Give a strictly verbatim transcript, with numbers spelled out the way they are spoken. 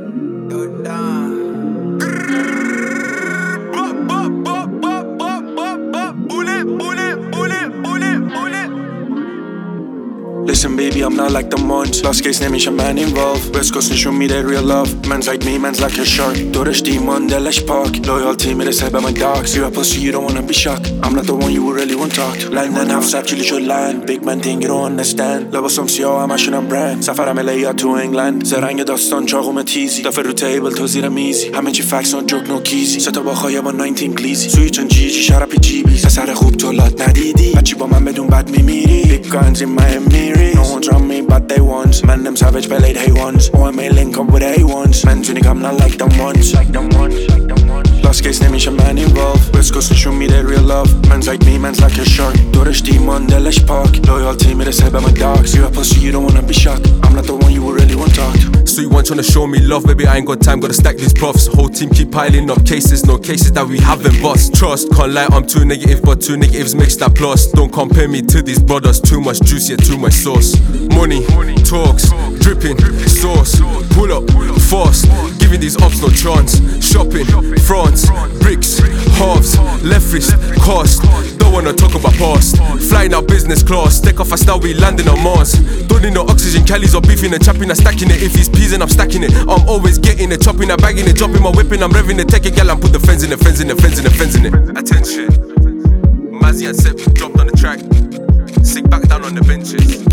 Listen baby, I'm not like the ones. Last case نمیشه من involved. West Coast نشون میده real love. Man's like me, man's like a shark. دورش دیمان دلش پاک. Loyalty میرسه به my dogs. You a pussy, you don't wanna be shocked. I'm not the one you would really want talk. London half sap چیلی شد land. Big man thing you don't understand. لباسم سیاه همشونم brand. سفرم الی تو انگلند. زرنگ داستان چاقوم تیزی. دفعه رو تیبل تو زیر میزی. همه چی facts no joke no کیزی. سه تا باخای با نایزده گلیزی. سوی چون جی جی شرپی جی بی. سر خوب تو لات ندیدی. بچی با من بدون بد میمیری. Big guns in my Emiri. No one's on me but they want. Man them savage played hey ones. Oh I may link up with A ones. Man tunic I'm not like them ones. Like them ones. Like them ones. Last case نمیشه man involved. West Coast نشون میده real love. Man's like me, man's like a shark. دورش دیمان دلش پاک. Loyalty میرسه به my dogs. You a pussy, you don't wanna be shocked. I'm not the one you would really want talk. So you want tryna show me love, baby I ain't got time, gotta stack these profs. Whole team keep piling up cases, no cases that we haven't bust. Trust, can't lie, I'm too negative, but two negatives makes that plus. Don't compare me to these brothers, too much juice, yeah, too much sauce. Money, talks, dripping, sauce, pull up, fast, giving these ops no chance. Shopping, France, bricks, halves, left wrist, cost. Don't wanna talk about past. Flying out business class, take off a style, we landing on Mars. Don't need no oxygen, Cali's or beefing and chopping and stacking it. If he's peasing, I'm stacking it. I'm always getting it, chopping and bagging it, dropping my whipping, I'm revving it, taking gal and put the fence in it, fence in it, fence in it, fence in it. Attention, Mazzy and Sep dropped on the track, sit back down on the benches.